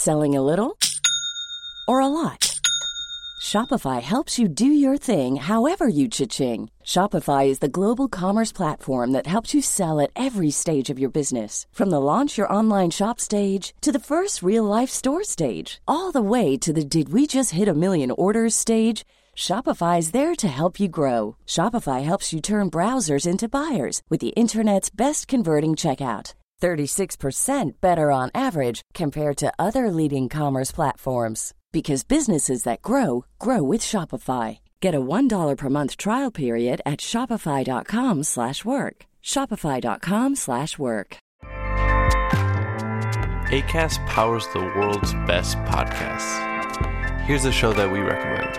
Selling a little or a lot? Shopify helps you do your thing however you cha-ching. Shopify is the global commerce platform that helps you sell at every stage of your business. From the launch your online shop stage to the first real-life store stage, all the way to the did we just hit a million orders stage. Shopify is there to help you grow. Shopify helps you turn browsers into buyers with the internet's best converting checkout. 36% better on average compared to other leading commerce platforms. Because businesses that grow, grow with Shopify. Get a $1 per month trial period at shopify.com/work. Shopify.com/work. Acast powers the world's best podcasts. Here's a show that we recommend.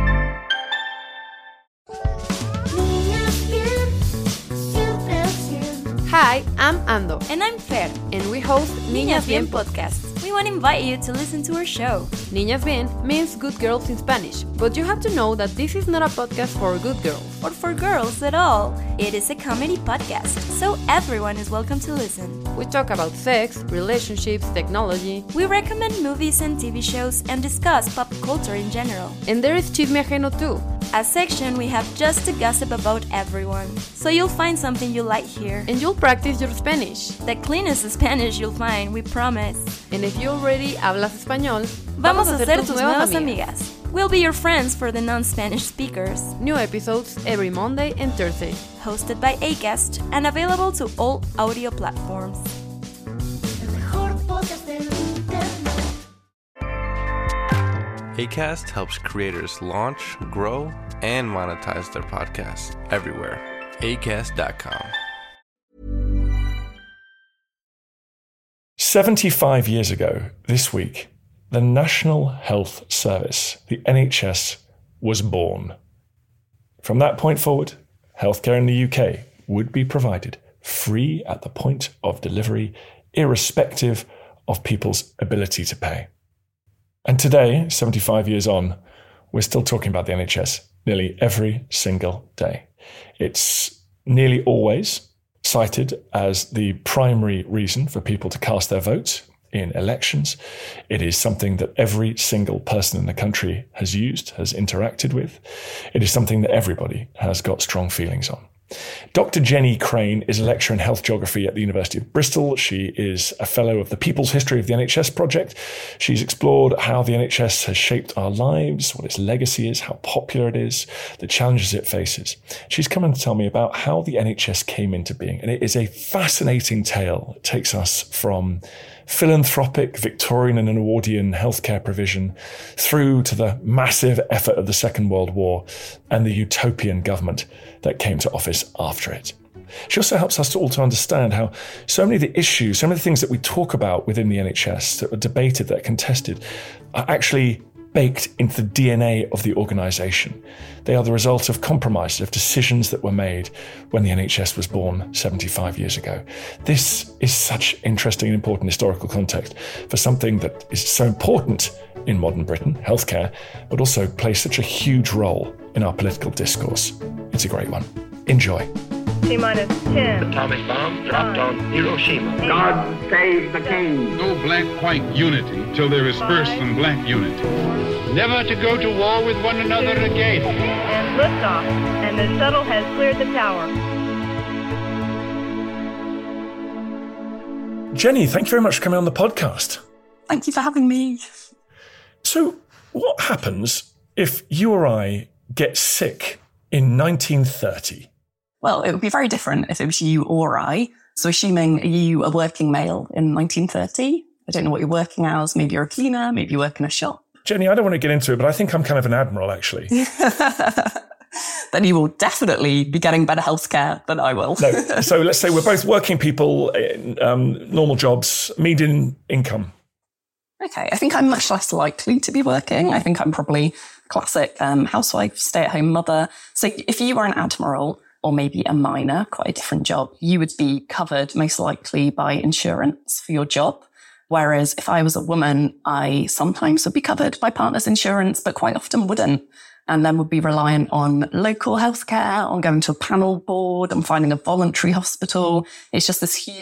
Hi, I'm Ando. And I'm Fer. And we host Niñas Bien podcast. We want to invite you to listen to our show. Niñas Bien means good girls in Spanish, but you have to know that this is not a podcast for good girls. Or for girls at all. It is a comedy podcast, so everyone is welcome to listen. We talk about sex, relationships, technology. We recommend movies and TV shows and discuss pop culture in general. And there is Chisme Ajeno too. A section we have just to gossip about everyone. So you'll find something you like here. And you'll practice your Spanish. The cleanest Spanish you'll find, we promise. And if you already hablas español, vamos a ser tus nuevas amigas. We'll be your friends for the non-Spanish speakers. New episodes every Monday and Thursday. Hosted by Acast and available to all audio platforms. Acast helps creators launch, grow, and monetize their podcasts everywhere. Acast.com. 75 years ago this week, the National Health Service, the NHS, was born. From that point forward, healthcare in the UK would be provided free at the point of delivery, irrespective of people's ability to pay. And today, 75 years on, we're still talking about the NHS nearly every single day. It's nearly always cited as the primary reason for people to cast their vote in elections. It is something that every single person in the country has used, has interacted with. It is something that everybody has got strong feelings on. Dr. Jenny Crane is a lecturer in health geography at the University of Bristol. She is a fellow of the People's History of the NHS project. She's explored how the NHS has shaped our lives, what its legacy is, how popular it is, the challenges it faces. She's come in to tell me about how the NHS came into being. And it is a fascinating tale. It takes us from philanthropic Victorian and Edwardian healthcare provision through to the massive effort of the Second World War and the utopian government that came to office after it. She also helps us to all to understand how so many of the issues, so many of the things that we talk about within the NHS that are debated, that are contested, are actually baked into the DNA of the organisation. They are the result of compromises, of decisions that were made when the NHS was born 75 years ago. This is such interesting and important historical context for something that is so important in modern Britain, healthcare, but also plays such a huge role in our political discourse. It's a great one. Enjoy. T-minus 10. Atomic bomb dropped on Hiroshima. God save the king. No black-white unity till there is first some black unity. Never to go to war with one another again. And liftoff. And the shuttle has cleared the tower. Jenny, thank you very much for coming on the podcast. Thank you for having me. So, what happens if you or I get sick in 1930? Well, it would be very different if it was you or I. So assuming you a working male in 1930, I don't know what your working hours, maybe you're a cleaner, maybe you work in a shop. Jenny, I don't want to get into it, but I think I'm kind of an admiral, actually. Then you will definitely be getting better healthcare than I will. No. So let's say we're both working people, normal jobs, median income. Okay, I think I'm much less likely to be working. I think I'm probably classic housewife, stay-at-home mother. So if you were an admiral, or maybe a minor, quite a different job, you would be covered most likely by insurance for your job. Whereas if I was a woman, I sometimes would be covered by partner's insurance, but quite often wouldn't. And then would be reliant on local healthcare, on going to a panel board, on finding a voluntary hospital. It's just this huge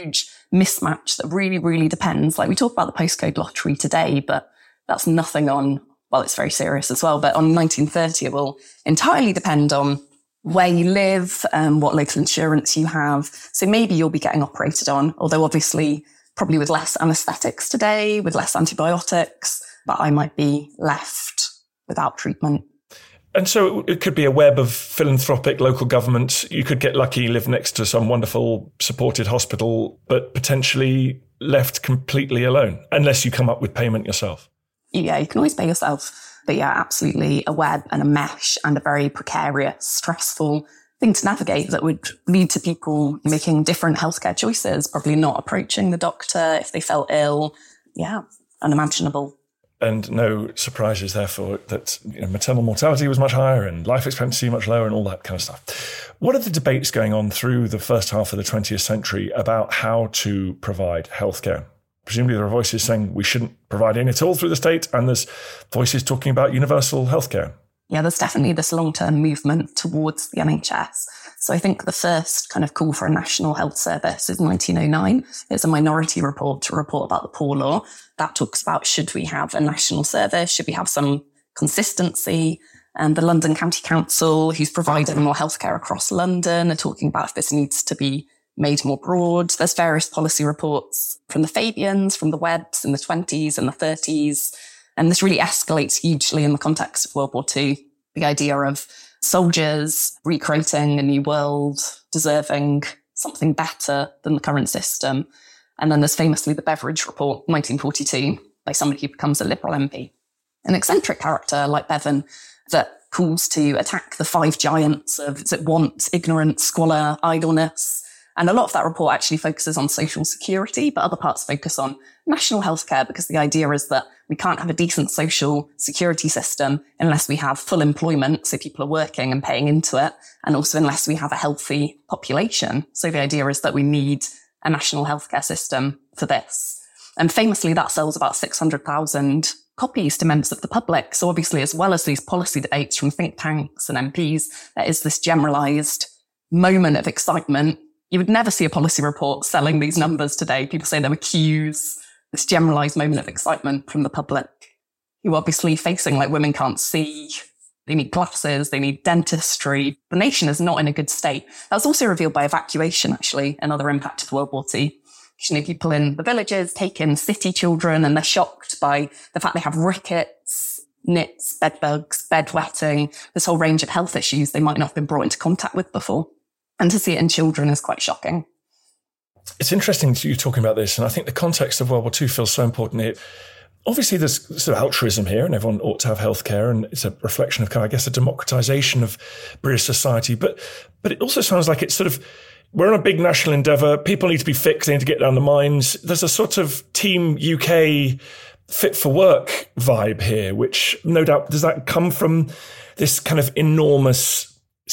mismatch that really, really depends. Like we talk about the postcode lottery today, but that's nothing on, well, it's very serious as well, but on 1930, it will entirely depend on where you live, what local insurance you have. So maybe you'll be getting operated on, although obviously probably with less anaesthetics today, with less antibiotics, but I might be left without treatment. And so it could be a web of philanthropic local governments. You could get lucky, live next to some wonderful supported hospital, but potentially left completely alone, unless you come up with payment yourself. Yeah, you can always pay yourself. But yeah, absolutely a web and a mesh and a very precarious, stressful thing to navigate that would lead to people making different healthcare choices, probably not approaching the doctor if they felt ill. Yeah, unimaginable. And no surprises, therefore, that maternal mortality was much higher and life expectancy much lower and all that kind of stuff. What are the debates going on through the first half of the 20th century about how to provide healthcare? Presumably there are voices saying we shouldn't provide any at all through the state, and there's voices talking about universal healthcare. Yeah, there's definitely this long-term movement towards the NHS. So I think the first kind of call for a national health service is 1909. It's a minority report to report about the Poor Law. That talks about, should we have a national service? Should we have some consistency? And the London County Council, who's providing more healthcare across London, are talking about if this needs to be made more broad. There's various policy reports from the Fabians, from the Webbs in the 20s and the 30s. And this really escalates hugely in the context of World War II. The idea of soldiers recreating a new world, deserving something better than the current system. And then there's famously the Beveridge Report, 1942, by somebody who becomes a Liberal MP. An eccentric character like Bevan that calls to attack the five giants of want, ignorance, squalor, idleness. And a lot of that report actually focuses on social security, but other parts focus on national healthcare, because the idea is that we can't have a decent social security system unless we have full employment, so people are working and paying into it, and also unless we have a healthy population. So the idea is that we need a national healthcare system for this. And famously, that sells about 600,000 copies to members of the public. So obviously, as well as these policy debates from think tanks and MPs, there is this generalised moment of excitement. You would never see a policy report selling these numbers today. People say there were queues, this generalised moment of excitement from the public, who are obviously facing, like, women can't see, they need glasses, they need dentistry. The nation is not in a good state. That's also revealed by evacuation, actually, another impact of World War II. People in the villages take in city children and they're shocked by the fact they have rickets, nits, bed bugs, bedwetting, this whole range of health issues they might not have been brought into contact with before. And to see it in children is quite shocking. It's interesting you talking about this, and I think the context of World War II feels so important here. Obviously, there's sort of altruism here, and everyone ought to have healthcare, and it's a reflection of, I guess, a democratization of British society. But it also sounds like it's sort of, we're on a big national endeavour. People need to be fixed. They need to get down the mines. There's a sort of Team UK fit for work vibe here, which no doubt, does that come from this kind of enormous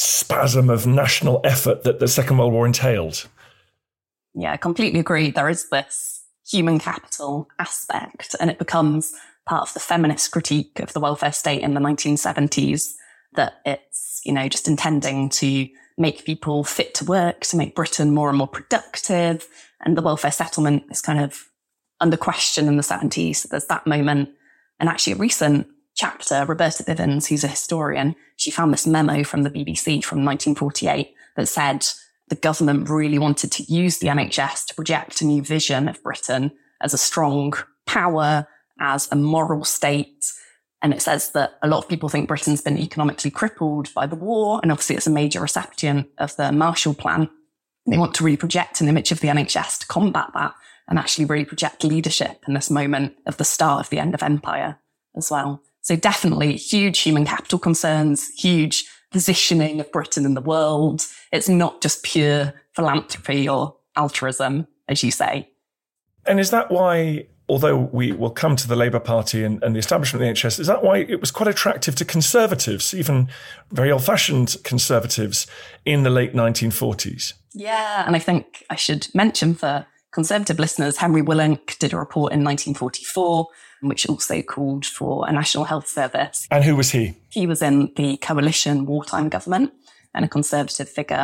spasm of national effort that the Second World War entailed? Yeah, I completely agree. There is this human capital aspect, and it becomes part of the feminist critique of the welfare state in the 1970s, that it's, just intending to make people fit to work, to make Britain more and more productive. And the welfare settlement is kind of under question in the 70s. So there's that moment. And actually a recent chapter, Roberta Bivens, who's a historian, she found this memo from the BBC from 1948 that said the government really wanted to use the NHS to project a new vision of Britain as a strong power, as a moral state. And it says that a lot of people think Britain's been economically crippled by the war, and obviously it's a major recipient of the Marshall Plan. They want to really project an image of the NHS to combat that, and actually really project leadership in this moment of the start of the end of empire as well. So definitely huge human capital concerns, huge positioning of Britain in the world. It's not just pure philanthropy or altruism, as you say. And is that why, although we will come to the Labour Party and the establishment of the NHS, is that why it was quite attractive to conservatives, even very old-fashioned conservatives, in the late 1940s? Yeah, and I think I should mention for Conservative listeners, Henry Willink did a report in 1944, which also called for a national health service. And who was he? He was in the coalition wartime government and a Conservative figure.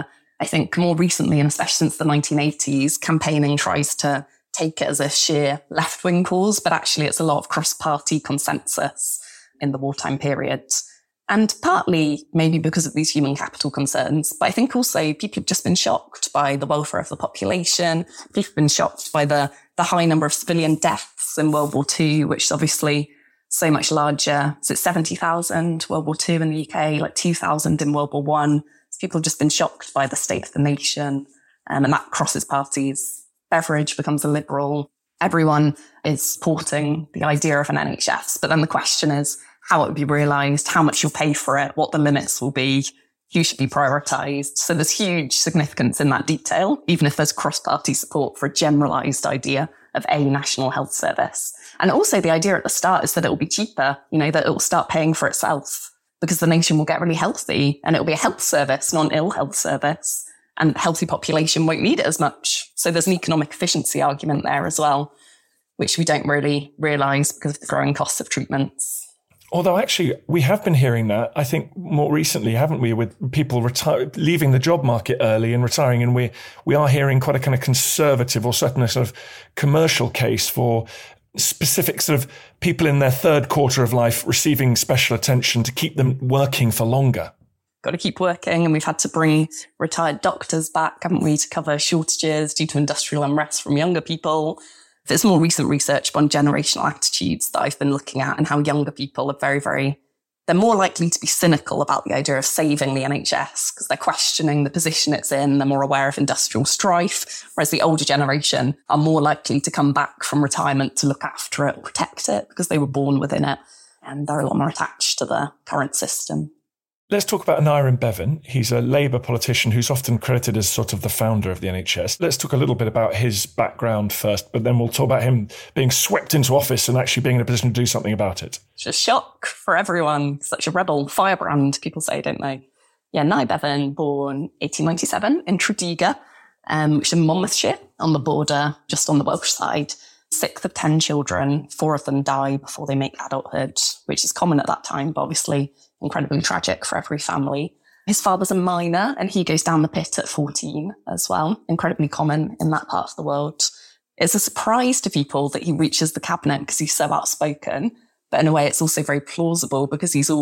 I think more recently, and especially since the 1980s, campaigning tries to take it as a sheer left-wing cause, but actually it's a lot of cross-party consensus in the wartime period. And partly maybe because of these human capital concerns, but I think also people have just been shocked by the welfare of the population. People have been shocked by the high number of civilian deaths in World War II, which is obviously so much larger. So it's 70,000 World War II in the UK, like 2,000 in World War I. So people have just been shocked by the state of the nation, and that crosses parties. Beveridge becomes a liberal. Everyone is supporting the idea of an NHS. But then the question is how it will be realised, how much you'll pay for it, what the limits will be, who should be prioritised. So there's huge significance in that detail, even if there's cross-party support for a generalised idea of a national health service. And also the idea at the start is that it will be cheaper, that it will start paying for itself because the nation will get really healthy and it will be a health service, not an ill health service. And the healthy population won't need it as much. So there's an economic efficiency argument there as well, which we don't really realise because of the growing costs of treatments. Although actually, we have been hearing that, I think, more recently, haven't we, with people leaving the job market early and retiring. And we are hearing quite a kind of conservative or certainly sort of commercial case for specific sort of people in their third quarter of life receiving special attention to keep them working for longer. Got to keep working, and we've had to bring retired doctors back, haven't we, to cover shortages due to industrial unrest from younger people. There's more recent research on generational attitudes that I've been looking at and how younger people are they're more likely to be cynical about the idea of saving the NHS because they're questioning the position it's in. They're more aware of industrial strife, whereas the older generation are more likely to come back from retirement to look after it, protect it because they were born within it. And they're a lot more attached to the current system. Let's talk about Aneurin Bevan. He's a Labour politician who's often credited as sort of the founder of the NHS. Let's talk a little bit about his background first, but then we'll talk about him being swept into office and actually being in a position to do something about it. It's a shock for everyone. Such a rebel firebrand, people say, don't they? Yeah, Aneurin Bevan, born 1897 in Tredegar, which is in Monmouthshire, on the border, just on the Welsh side. 6th of 10 children, 4 of them die before they make adulthood, which is common at that time, but obviously incredibly tragic for every family. His father's a miner and he goes down the pit at 14 as well, incredibly common in that part of the world. It's a surprise to people that he reaches the cabinet because he's so outspoken, but in a way it's also very plausible because he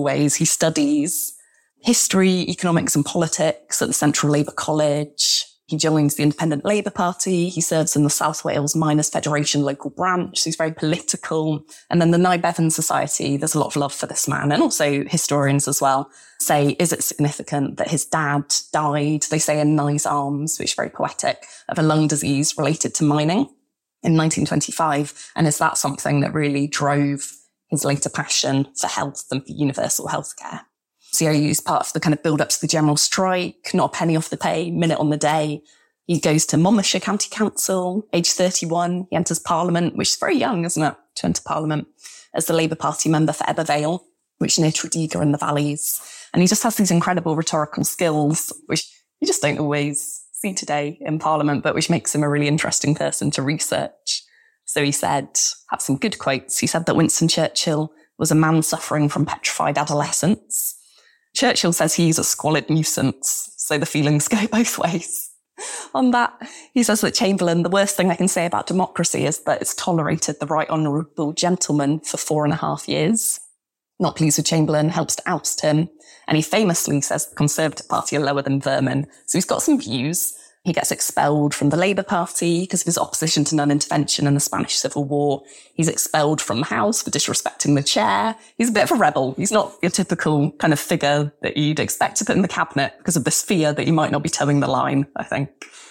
studies history, economics and politics at the Central Labour College. He joins the Independent Labour Party. He serves in the South Wales Miners' Federation local branch. So he's very political. And then the Aneurin Bevan Society, there's a lot of love for this man. And also historians as well say, is it significant that his dad died, they say in Nye's Arms, which is very poetic, of a lung disease related to mining in 1925? And is that something that really drove his later passion for health and for universal healthcare? CRU is part of the kind of build up to the general strike, not a penny off the pay, minute on the day. He goes to Monmouthshire County Council, age 31. He enters Parliament, which is very young, isn't it, to enter Parliament, as the Labour Party member for Ebbw Vale, which is near Tredegar in the valleys. And he just has these incredible rhetorical skills, which you just don't always see today in Parliament, but which makes him a really interesting person to research. So he said, have some good quotes. He said that Winston Churchill was a man suffering from petrified adolescence. Churchill says he's a squalid nuisance, so the feelings go both ways. On that, he says that Chamberlain, the worst thing I can say about democracy is that it's tolerated the right honourable gentleman for 4.5 years. Not pleased with Chamberlain, helps to oust him. And he famously says the Conservative Party are lower than vermin. So he's got some views. He gets expelled from the Labour Party because of his opposition to non-intervention in the Spanish Civil War. He's expelled from the House for disrespecting the chair. He's a bit of a rebel. He's not your typical kind of figure that you'd expect to put in the cabinet because of this fear that he might not be towing the line, I think.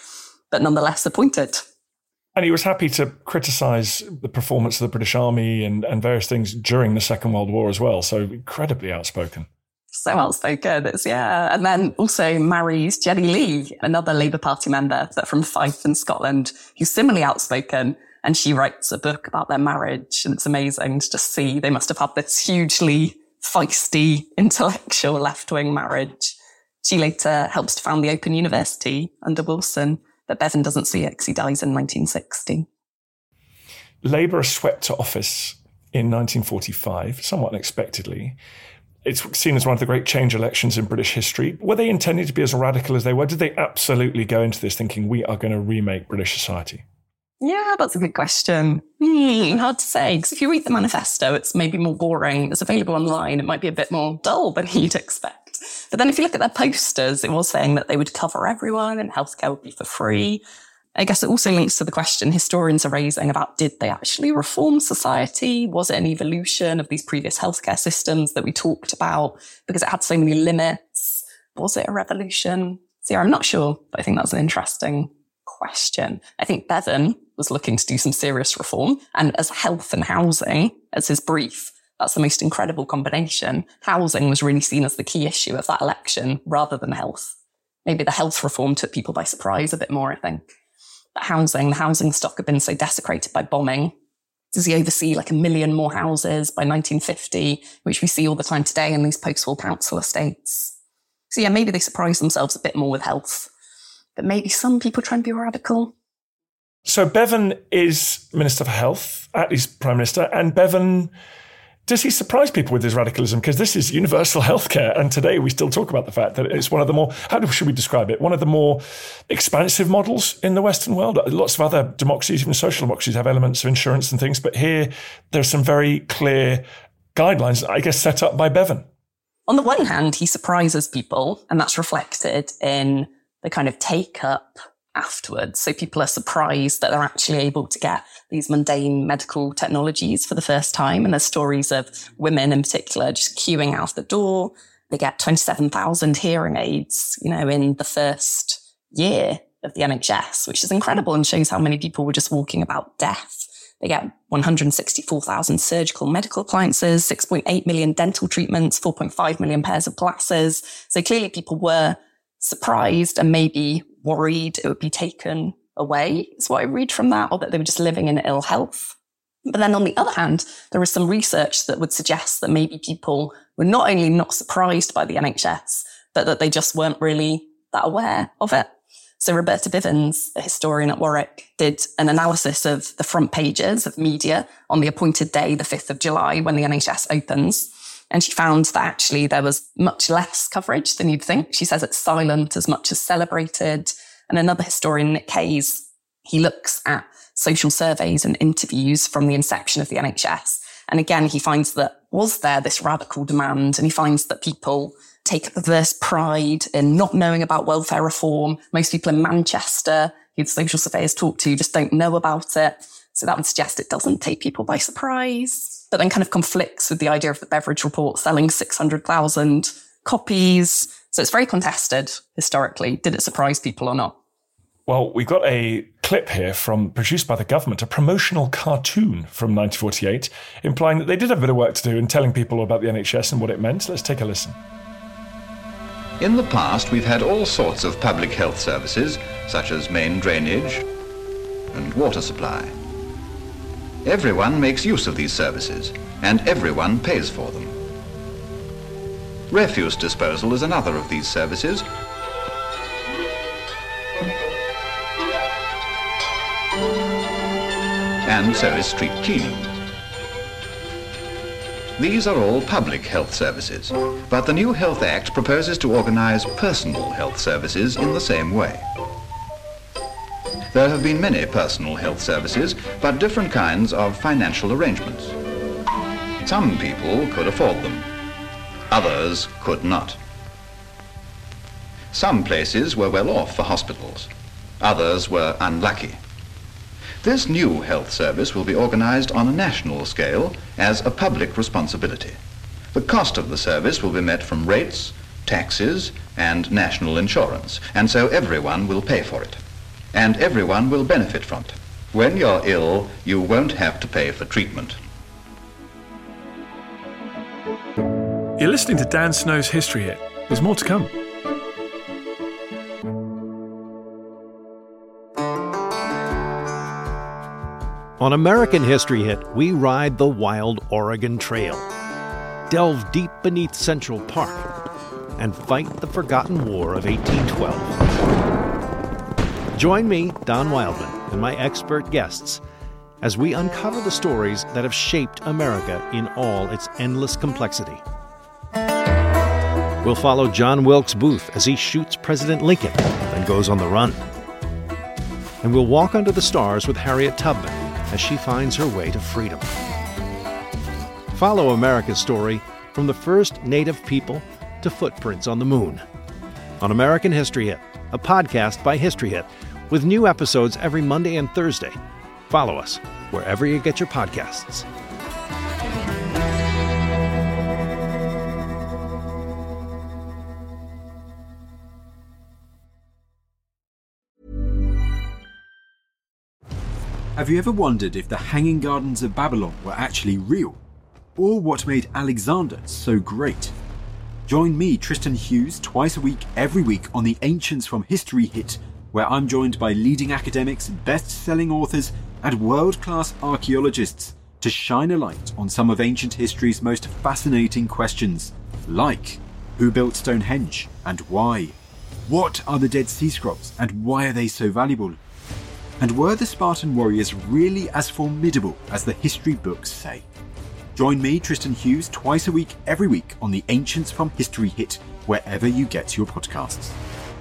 But nonetheless appointed. And he was happy to criticise the performance of the British Army and various things during the Second World War as well. So incredibly outspoken. So outspoken, and then also marries Jenny Lee, another Labour Party member from Fife in Scotland, who's similarly outspoken, and she writes a book about their marriage, and it's amazing to just see they must have had this hugely feisty, intellectual left-wing marriage. She later helps to found the Open University under Wilson, but Bevan doesn't see it because he dies in 1960. Labour are swept to office in 1945, somewhat unexpectedly. It's seen as one of the great change elections in British history. Were they intending to be as radical as they were? Did they absolutely go into this thinking we are going to remake British society? Yeah, that's a good question. Hard to say, because if you read the manifesto, it's maybe more boring. It's available online. It might be a bit more dull than you'd expect. But then if you look at their posters, it was saying that they would cover everyone and healthcare would be for free. I guess it also links to the question historians are raising about, did they actually reform society? Was it an evolution of these previous healthcare systems that we talked about because it had so many limits? Was it a revolution? So yeah, I'm not sure, but I think that's an interesting question. I think Bevan was looking to do some serious reform, and as health and housing, as his brief, that's the most incredible combination. Housing was really seen as the key issue of that election rather than health. Maybe the health reform took people by surprise a bit more, I think. But the housing stock had been so desecrated by bombing. Does he oversee like 1 million more houses by 1950, which we see all the time today in these post-war council estates? So yeah, maybe they surprised themselves a bit more with health. But maybe some people try and be radical. So Bevan is Minister for Health, at least Prime Minister, and Bevan, does he surprise people with his radicalism? Because this is universal healthcare, and today we still talk about the fact that it's one of the more, how should we describe it? One of the more expansive models in the Western world. Lots of other democracies, even social democracies, have elements of insurance and things, but here there's some very clear guidelines, I guess, set up by Bevan. On the one hand, he surprises people, and that's reflected in the kind of take-up afterwards. So people are surprised that they're actually able to get these mundane medical technologies for the first time. And there's stories of women in particular just queuing out the door. They get 27,000 hearing aids, in the first year of the NHS, which is incredible and shows how many people were just walking about death. They get 164,000 surgical medical appliances, 6.8 million dental treatments, 4.5 million pairs of glasses. So clearly people were surprised and maybe worried it would be taken away, is what I read from that, or that they were just living in ill health. But then on the other hand, there is some research that would suggest that maybe people were not only not surprised by the NHS, but that they just weren't really that aware of it. So Roberta Bivens, a historian at Warwick, did an analysis of the front pages of media on the appointed day, the 5th of July, when the NHS opens. And she found that actually there was much less coverage than you'd think. She says it's silent as much as celebrated. And another historian, Nick Hayes, he looks at social surveys and interviews from the inception of the NHS. And again, he finds that was there this radical demand, and he finds that people take a perverse pride in not knowing about welfare reform. Most people in Manchester, who the social surveyors talk to, just don't know about it. So that would suggest it doesn't take people by surprise. But then kind of conflicts with the idea of the Beveridge Report selling 600,000 copies. So it's very contested historically. Did it surprise people or not? Well, we've got a clip here produced by the government, a promotional cartoon from 1948, implying that they did have a bit of work to do in telling people about the NHS and what it meant. Let's take a listen. In the past, we've had all sorts of public health services, such as main drainage and water supply. Everyone makes use of these services, and everyone pays for them. Refuse disposal is another of these services. And so is street cleaning. These are all public health services, but the new Health Act proposes to organize personal health services in the same way. There have been many personal health services, but different kinds of financial arrangements. Some people could afford them. Others could not. Some places were well off for hospitals. Others were unlucky. This new health service will be organized on a national scale as a public responsibility. The cost of the service will be met from rates, taxes, and national insurance, and so everyone will pay for it. And everyone will benefit from it. When you're ill, you won't have to pay for treatment. You're listening to Dan Snow's History Hit. There's more to come. On American History Hit, we ride the wild Oregon Trail, delve deep beneath Central Park, and fight the forgotten War of 1812. Join me, Don Wildman, and my expert guests as we uncover the stories that have shaped America in all its endless complexity. We'll follow John Wilkes Booth as he shoots President Lincoln, then goes on the run. And we'll walk under the stars with Harriet Tubman as she finds her way to freedom. Follow America's story from the first native people to footprints on the moon. On American History Hit, a podcast by History Hit, with new episodes every Monday and Thursday. Follow us wherever you get your podcasts. Have you ever wondered if the Hanging Gardens of Babylon were actually real? Or what made Alexander so great? Join me, Tristan Hughes, twice a week, every week on the Ancients from History Hit, where I'm joined by leading academics, best-selling authors, and world-class archaeologists to shine a light on some of ancient history's most fascinating questions, like who built Stonehenge and why? What are the Dead Sea Scrolls and why are they so valuable? And were the Spartan warriors really as formidable as the history books say? Join me, Tristan Hughes, twice a week, every week on the Ancients from History Hit, wherever you get your podcasts.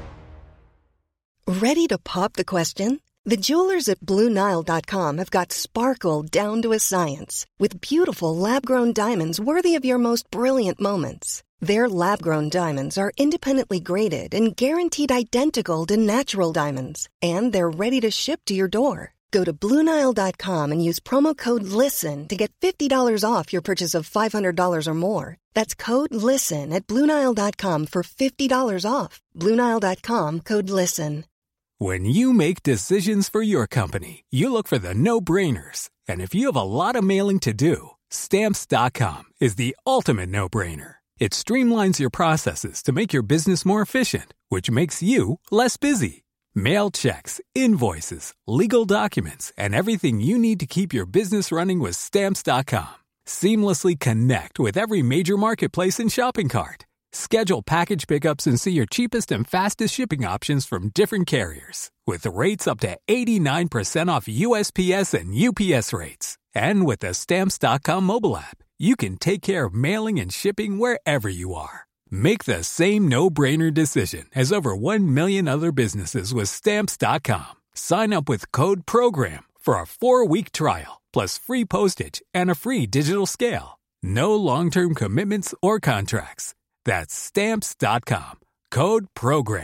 Ready to pop the question? The jewelers at BlueNile.com have got sparkle down to a science with beautiful lab-grown diamonds worthy of your most brilliant moments. Their lab-grown diamonds are independently graded and guaranteed identical to natural diamonds, and they're ready to ship to your door. Go to BlueNile.com and use promo code LISTEN to get $50 off your purchase of $500 or more. That's code LISTEN at BlueNile.com for $50 off. BlueNile.com, code LISTEN. When you make decisions for your company, you look for the no-brainers. And if you have a lot of mailing to do, Stamps.com is the ultimate no-brainer. It streamlines your processes to make your business more efficient, which makes you less busy. Mail checks, invoices, legal documents, and everything you need to keep your business running with Stamps.com. Seamlessly connect with every major marketplace and shopping cart. Schedule package pickups and see your cheapest and fastest shipping options from different carriers, with rates up to 89% off USPS and UPS rates. And with the Stamps.com mobile app, you can take care of mailing and shipping wherever you are. Make the same no-brainer decision as over 1 million other businesses with Stamps.com. Sign up with code PROGRAM for a 4-week trial, plus free postage and a free digital scale. No long-term commitments or contracts. That's Stamps.com. Code PROGRAM.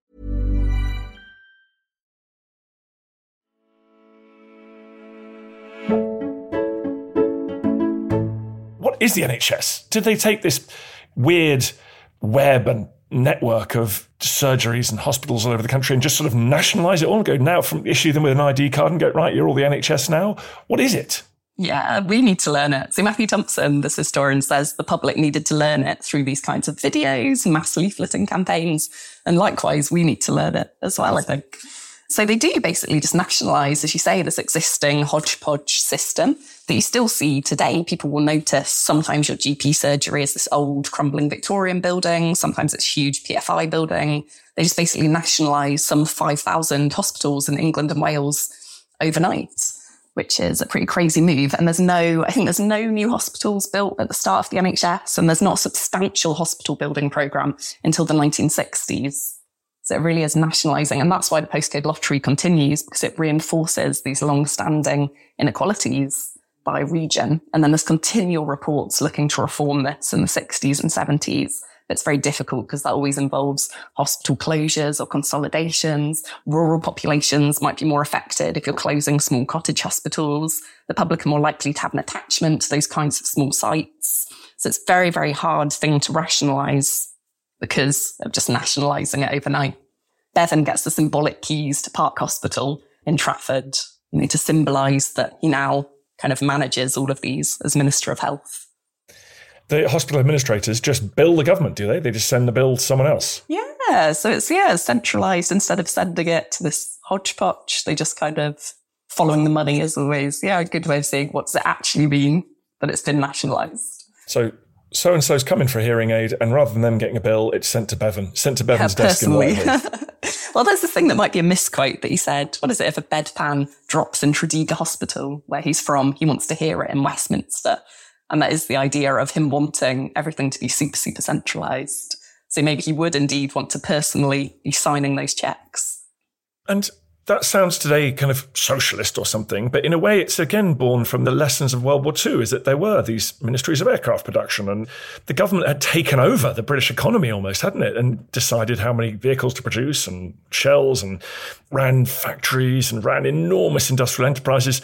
What is the NHS? Did they take this weird web and network of surgeries and hospitals all over the country and just sort of nationalise it all and go now issue them with an ID card and go, right, you're all the NHS now? What is it? Yeah, we need to learn it. So Matthew Thompson, this historian, says the public needed to learn it through these kinds of videos, mass leafleting campaigns. And likewise, we need to learn it as well, I think. So they do basically just nationalise, as you say, this existing hodgepodge system that you still see today. People will notice sometimes your GP surgery is this old crumbling Victorian building. Sometimes it's huge PFI building. They just basically nationalise some 5,000 hospitals in England and Wales overnight, which is a pretty crazy move. And I think there's no new hospitals built at the start of the NHS, and there's not a substantial hospital building programme until the 1960s. So it really is nationalising. And that's why the postcode lottery continues, because it reinforces these long-standing inequalities by region. And then there's continual reports looking to reform this in the 60s and 70s. It's very difficult because that always involves hospital closures or consolidations. Rural populations might be more affected if you're closing small cottage hospitals. The public are more likely to have an attachment to those kinds of small sites. So it's a very, very hard thing to rationalise because of just nationalising it overnight. Bevan gets the symbolic keys to Park Hospital in Trafford, to symbolise that he now kind of manages all of these as Minister of Health. The hospital administrators just bill the government, do they? They just send the bill to someone else? Yeah, so it's centralised. Instead of sending it to this hodgepodge, they just kind of, following the money as always. Yeah, a good way of saying what does it actually mean that it's been nationalised. So-and-so's coming for a hearing aid, and rather than them getting a bill, it's sent to Bevan's desk in Whitehall. Well, there's this thing that might be a misquote that he said. What is it? If a bedpan drops in Tredegar Hospital, where he's from, he wants to hear it in Westminster. And that is the idea of him wanting everything to be super, super centralised. So maybe he would indeed want to personally be signing those checks. And that sounds today kind of socialist or something, but in a way it's again born from the lessons of World War II, is that there were these ministries of aircraft production and the government had taken over the British economy almost, hadn't it? And decided how many vehicles to produce and shells and ran factories and ran enormous industrial enterprises.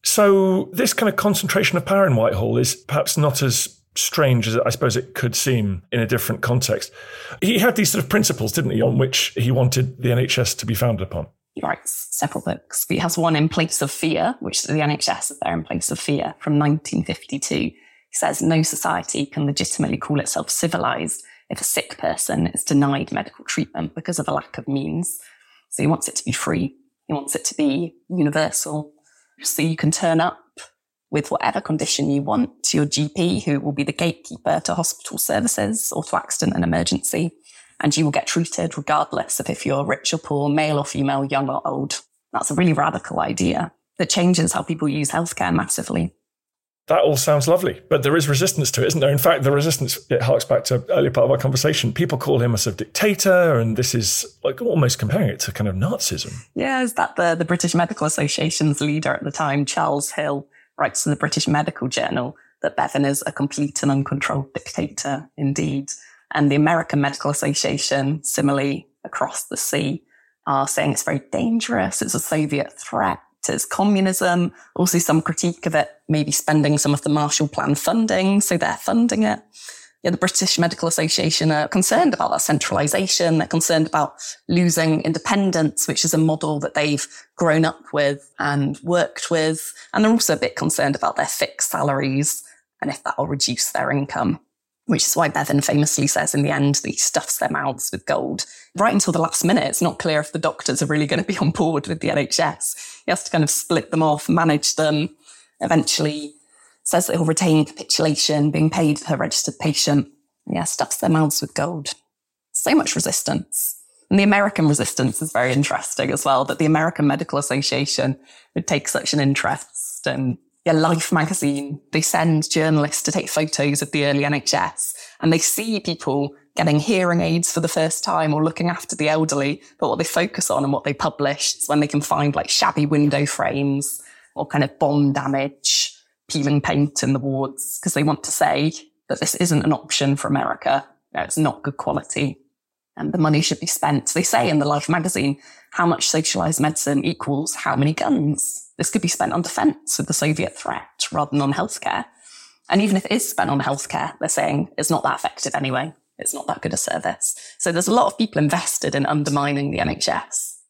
So this kind of concentration of power in Whitehall is perhaps not as strange as I suppose it could seem in a different context. He had these sort of principles, didn't he, on which he wanted the NHS to be founded upon? He writes several books. He has one, In Place of Fear, which the NHS is there in place of fear, from 1952. He says no society can legitimately call itself civilised if a sick person is denied medical treatment because of a lack of means. So he wants it to be free. He wants it to be universal. So you can turn up with whatever condition you want to your GP, who will be the gatekeeper to hospital services or to accident and emergency. And you will get treated regardless of if you're rich or poor, male or female, young or old. That's a really radical idea that changes how people use healthcare massively. That all sounds lovely, but there is resistance to it, isn't there? In fact, the resistance, it harks back to an earlier part of our conversation. People call him a sort of dictator, and this is like almost comparing it to kind of Nazism. Yeah, is that the British Medical Association's leader at the time, Charles Hill, writes to the British Medical Journal that Bevan is a complete and uncontrolled dictator indeed. And the American Medical Association, similarly across the sea, are saying it's very dangerous. It's a Soviet threat. It's communism. Also some critique of it, maybe spending some of the Marshall Plan funding. So they're funding it. Yeah, the British Medical Association are concerned about that centralisation. They're concerned about losing independence, which is a model that they've grown up with and worked with. And they're also a bit concerned about their fixed salaries and if that will reduce their income, which is why Bevan famously says in the end that he stuffs their mouths with gold. Right until the last minute, it's not clear if the doctors are really going to be on board with the NHS. He has to kind of split them off, manage them, eventually says that he'll retain capitulation, being paid per registered patient. Yeah, stuffs their mouths with gold. So much resistance. And the American resistance is very interesting as well, that the American Medical Association would take such an interest. And Life magazine, they send journalists to take photos of the early NHS, and they see people getting hearing aids for the first time or looking after the elderly. But what they focus on and what they publish is when they can find like shabby window frames or kind of bomb damage, peeling paint in the wards, because they want to say that this isn't an option for America. No, it's not good quality and the money should be spent. They say in the Life magazine, how much socialised medicine equals how many guns. This could be spent on defence with the Soviet threat rather than on healthcare. And even if it is spent on healthcare, they're saying it's not that effective anyway. It's not that good a service. So there's a lot of people invested in undermining the NHS.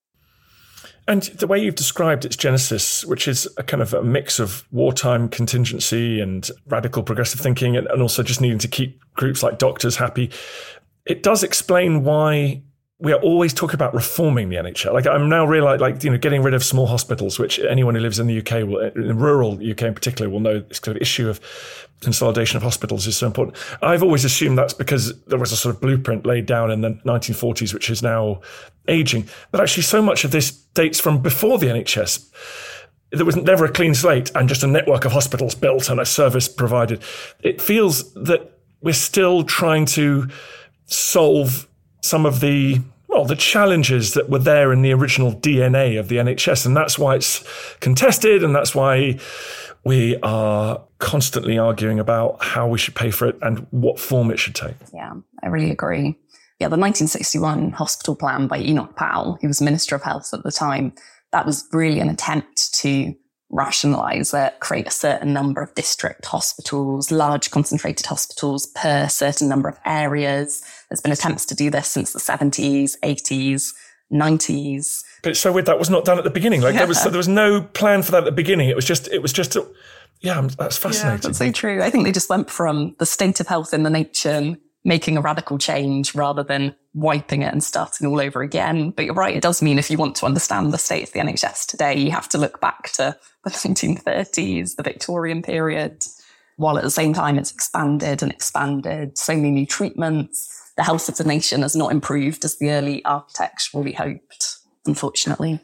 And the way you've described its genesis, which is a kind of a mix of wartime contingency and radical progressive thinking, and also just needing to keep groups like doctors happy, it does explain why we are always talking about reforming the NHS. Like I'm now realizing, getting rid of small hospitals, which anyone who lives in the UK, in rural UK in particular, will know this kind of issue of consolidation of hospitals is so important. I've always assumed that's because there was a sort of blueprint laid down in the 1940s, which is now aging. But actually so much of this dates from before the NHS. There was never a clean slate and just a network of hospitals built and a service provided. It feels that we're still trying to solve some of the challenges that were there in the original DNA of the NHS. And that's why it's contested. And that's why we are constantly arguing about how we should pay for it and what form it should take. Yeah, I really agree. Yeah, the 1961 hospital plan by Enoch Powell, who was Minister of Health at the time, that was really an attempt to rationalise it, create a certain number of district hospitals, large concentrated hospitals per certain number of areas. There's been attempts to do this since the 70s, 80s, 90s. But so that was not done at the beginning. There was no plan for that at the beginning. It was just that's fascinating. Yeah, that's so true. I think they just went from the state of health in the nation, making a radical change rather than wiping it and starting all over again. But you're right, it does mean if you want to understand the state of the NHS today, you have to look back to the 1930s, the Victorian period, while at the same time it's expanded and expanded, so many new treatments. The health of the nation has not improved as the early architects really hoped, unfortunately.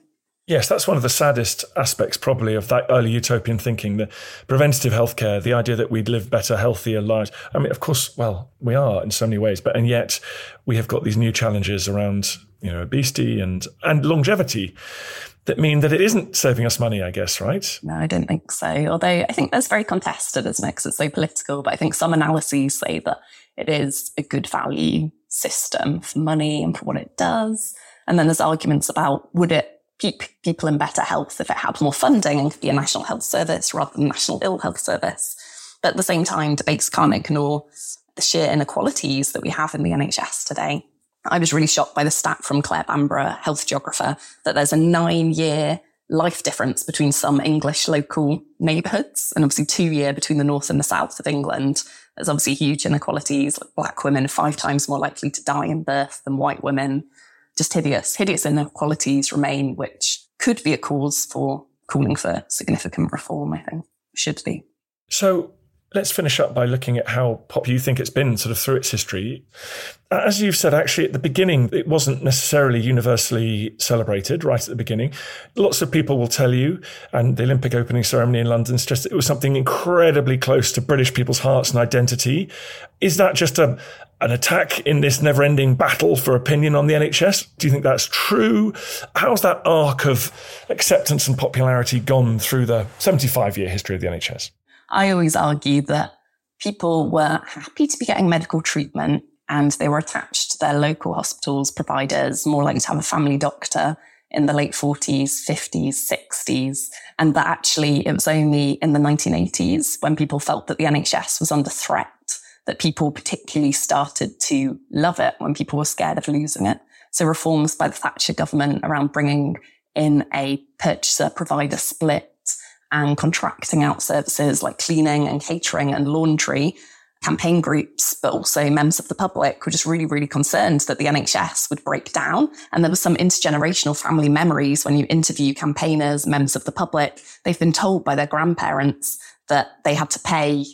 Yes, that's one of the saddest aspects probably of that early utopian thinking, the preventative healthcare, the idea that we'd live better, healthier lives. I mean, of course, well, we are in so many ways, and yet we have got these new challenges around, obesity and longevity that mean that it isn't saving us money, I guess, right? No, I don't think so. Although I think that's very contested, isn't it? Because it's so political. But I think some analyses say that it is a good value system for money and for what it does. And then there's arguments about would it keep people in better health if it had more funding and could be a national health service rather than a national ill health service. But at the same time, debates can't ignore the sheer inequalities that we have in the NHS today. I was really shocked by the stat from Claire Bamborough, health geographer, that there's a 9-year life difference between some English local neighbourhoods and obviously 2-year between the north and the south of England. There's obviously huge inequalities, like black women 5 times more likely to die in birth than white women. Just hideous inequalities remain, which could be a cause for calling for significant reform, I think. Should be. So let's finish up by looking at how popular you think it's been sort of through its history. As you've said, actually, at the beginning, it wasn't necessarily universally celebrated right at the beginning. Lots of people will tell you, and the Olympic opening ceremony in London suggests it was something incredibly close to British people's hearts and identity. Is that just an attack in this never-ending battle for opinion on the NHS? Do you think that's true? How's that arc of acceptance and popularity gone through the 75-year history of the NHS? I always argue that people were happy to be getting medical treatment and they were attached to their local hospitals, providers, more likely to have a family doctor in the late 40s, 50s, 60s. And that actually it was only in the 1980s when people felt that the NHS was under threat that people particularly started to love it, when people were scared of losing it. So reforms by the Thatcher government around bringing in a purchaser-provider split and contracting out services like cleaning and catering and laundry, campaign groups, but also members of the public were just really, really concerned that the NHS would break down. And there was some intergenerational family memories when you interview campaigners, members of the public. They've been told by their grandparents that they had to pay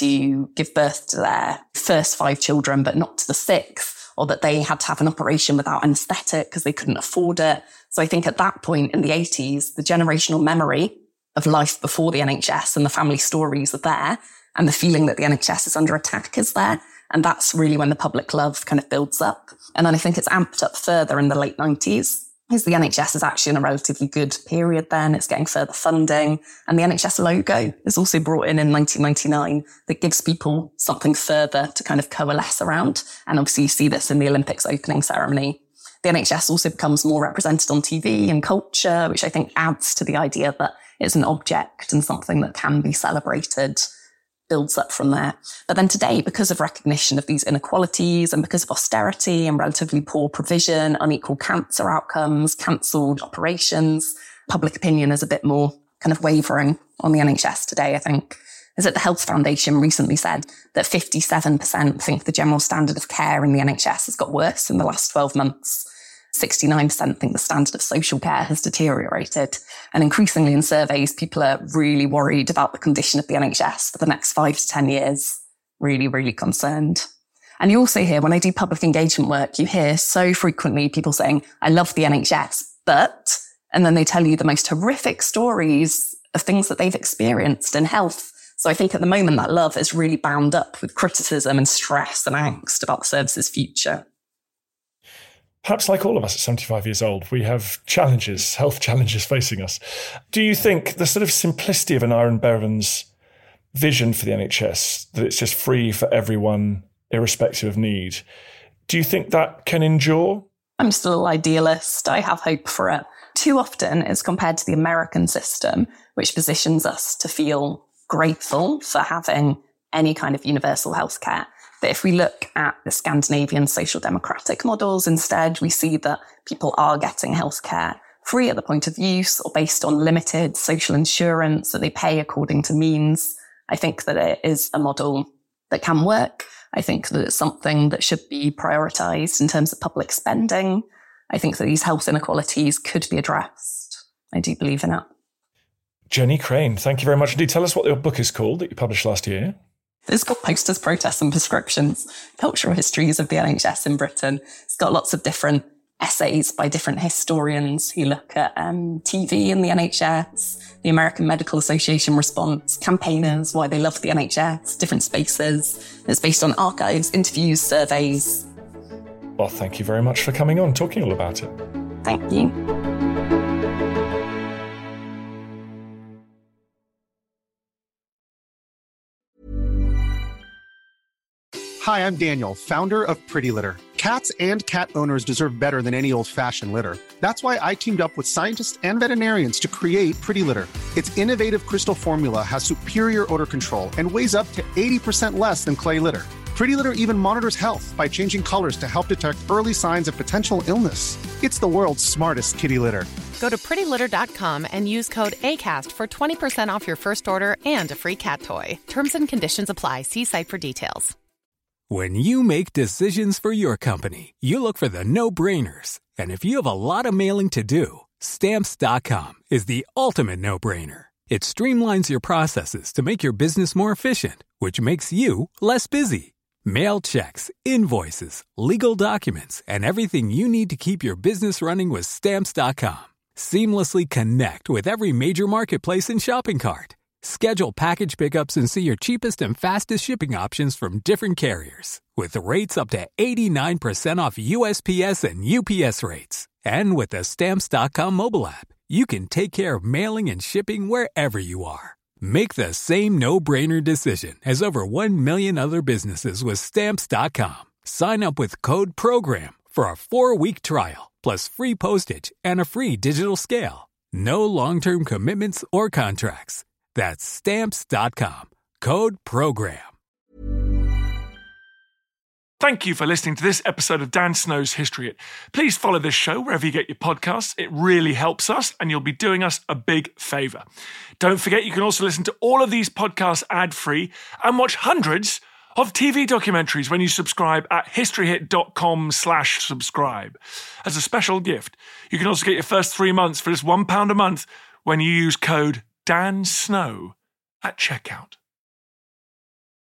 to give birth to their first 5 children, but not to the 6th, or that they had to have an operation without anaesthetic because they couldn't afford it. So I think at that point in the 80s, the generational memory of life before the NHS and the family stories are there, and the feeling that the NHS is under attack is there. And that's really when the public love kind of builds up. And then I think it's amped up further in the late 90s. Because the NHS is actually in a relatively good period then. It's getting further funding. And the NHS logo is also brought in 1999 that gives people something further to kind of coalesce around. And obviously you see this in the Olympics opening ceremony. The NHS also becomes more represented on TV and culture, which I think adds to the idea that it's an object and something that can be celebrated, builds up from there. But then today, because of recognition of these inequalities and because of austerity and relatively poor provision, unequal cancer outcomes, cancelled operations, public opinion is a bit more kind of wavering on the NHS today, I think. Is that the Health Foundation recently said that 57% think the general standard of care in the NHS has got worse in the last 12 months. 69% think the standard of social care has deteriorated. And increasingly in surveys, people are really worried about the condition of the NHS for the next 5 to 10 years. Really, really concerned. And you also hear, when I do public engagement work, you hear so frequently people saying, I love the NHS, but, and then they tell you the most horrific stories of things that they've experienced in health. So I think at the moment that love is really bound up with criticism and stress and angst about the service's future. Perhaps like all of us at 75 years old, we have challenges, health challenges facing us. Do you think the sort of simplicity of an Aaron Bevan's vision for the NHS, that it's just free for everyone, irrespective of need, do you think that can endure? I'm still an idealist. I have hope for it. Too often it's compared to the American system, which positions us to feel grateful for having any kind of universal healthcare. But if we look at the Scandinavian social democratic models instead, we see that people are getting healthcare free at the point of use or based on limited social insurance that they pay according to means. I think that it is a model that can work. I think that it's something that should be prioritised in terms of public spending. I think that these health inequalities could be addressed. I do believe in it. Jenny Crane, thank you very much indeed. Tell us what your book is called that you published last year. It's called Posters, Protests and Prescriptions, Cultural Histories of the NHS in Britain. It's got lots of different essays by different historians who look at TV and the NHS, the American Medical Association response, campaigners, why they love the NHS, different spaces. It's based on archives, interviews, surveys. Well, thank you very much for coming on, talking all about it. Thank you. Hi, I'm Daniel, founder of Pretty Litter. Cats and cat owners deserve better than any old-fashioned litter. That's why I teamed up with scientists and veterinarians to create Pretty Litter. Its innovative crystal formula has superior odor control and weighs up to 80% less than clay litter. Pretty Litter even monitors health by changing colors to help detect early signs of potential illness. It's the world's smartest kitty litter. Go to prettylitter.com and use code ACAST for 20% off your first order and a free cat toy. Terms and conditions apply. See site for details. When you make decisions for your company, you look for the no-brainers. And if you have a lot of mailing to do, Stamps.com is the ultimate no-brainer. It streamlines your processes to make your business more efficient, which makes you less busy. Mail checks, invoices, legal documents, and everything you need to keep your business running with Stamps.com. Seamlessly connect with every major marketplace and shopping cart. Schedule package pickups and see your cheapest and fastest shipping options from different carriers, with rates up to 89% off USPS and UPS rates. And with the Stamps.com mobile app, you can take care of mailing and shipping wherever you are. Make the same no-brainer decision as over 1 million other businesses with Stamps.com. Sign up with code PROGRAM for a 4-week trial, plus free postage and a free digital scale. No long-term commitments or contracts. That's Stamps.com. Code PROGRAM. Thank you for listening to this episode of Dan Snow's History Hit. Please follow this show wherever you get your podcasts. It really helps us, and you'll be doing us a big favour. Don't forget, you can also listen to all of these podcasts ad-free and watch hundreds of TV documentaries when you subscribe at historyhit.com/subscribe. As a special gift, you can also get your first 3 months for just £1 a month when you use code Dan Snow at checkout.